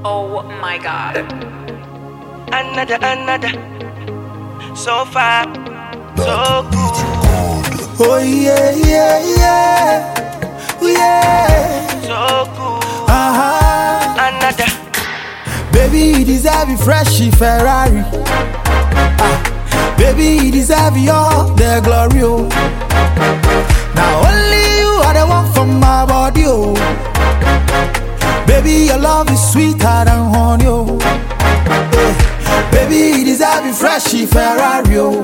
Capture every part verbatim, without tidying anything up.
Oh my god. Another, another. So far, so good. Oh yeah, yeah, yeah, yeah. So good. Uh-huh. Another. Baby, you deserve a freshy Ferrari. Ah. Baby, you deserve all the glory. Oh. Now only you are the one from my body. Oh. Baby, your love is sweeter than honey. Oh. Yeah. Baby, you deserve a freshy Ferrari. Oh.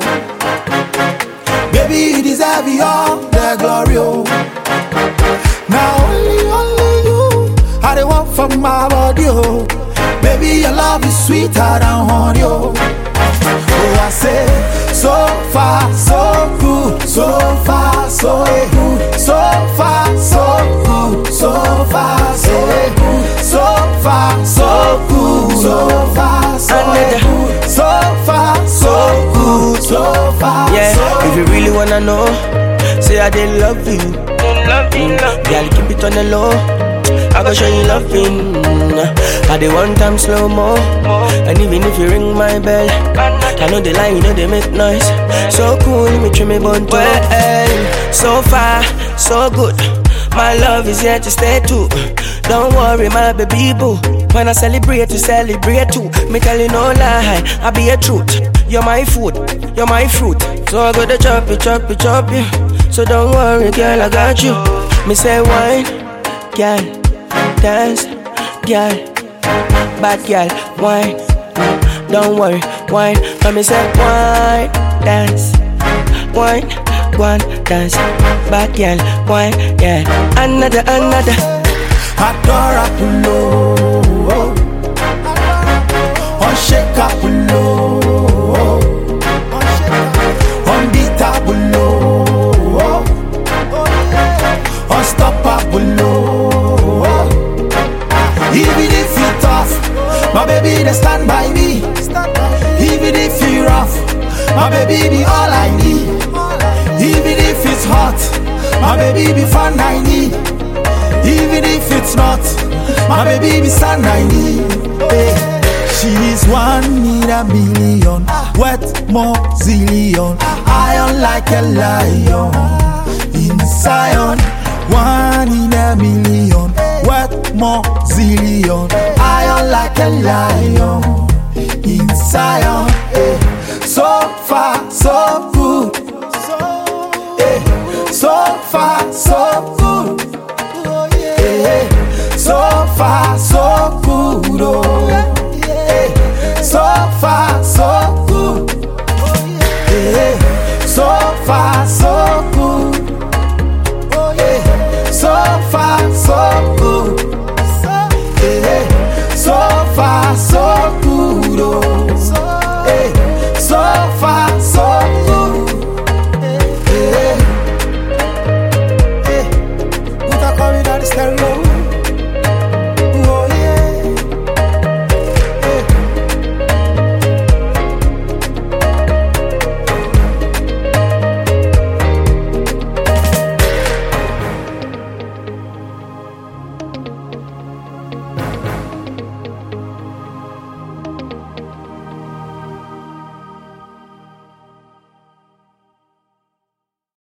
Baby, you deserve all the glory. Oh. Now only, only you are the one from my body. Oh. Baby, your love is sweeter than honey. Oh, oh I say, so far, so good, so far, so good, so far, so good, so far, so good, so far, so good, so far, so good, so far, so good, so far. Yeah, so if you really wanna know, say I did love you. Love you, love you. Girl, keep it on the low. I go show you loving. I dey one time slow mo. And even if you ring my bell, I know they lie, you know they make noise. So cool, let me trim me bun to well, so far, so good. My love is here to stay too. Don't worry, my baby boo. When I celebrate, you celebrate too. Me tell you no lie, I be a truth. You're my food, you're my fruit. So I go to chop you, chop you, chop you. So don't worry, girl, I got you. Me say wine, girl, dance, girl, bad girl, wine. Don't worry, wine. Let me say wine, dance, wine, one dance, bad girl, wine, yeah. Another, another. Adorable, unshakable, unbeatable, unstoppable. Even if you tough, my baby they stand by me. Even if you rough, my baby be all I need. Even if it's hot, my baby be fun I need. Even if it's not, my baby be sun I need. Hey. She's one in a million, wet more zillion, iron like a lion in Zion. One in a million, wet more zillion, iron like a lion in Zion. Hey. So far, so good. Hey. So far, so good. Hey. So far, so